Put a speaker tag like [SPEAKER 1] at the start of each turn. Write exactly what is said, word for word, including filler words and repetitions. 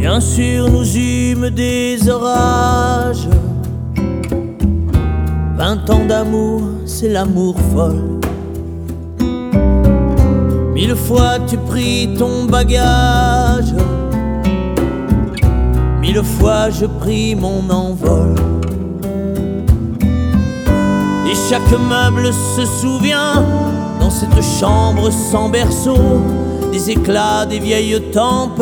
[SPEAKER 1] Bien sûr nous eûmes des orages. Vingt ans d'amour, c'est l'amour folle. Mille fois tu pris ton bagage, mille fois je pris mon envol. Et chaque meuble se souvient, dans cette chambre sans berceau, des éclats des vieilles tempêtes.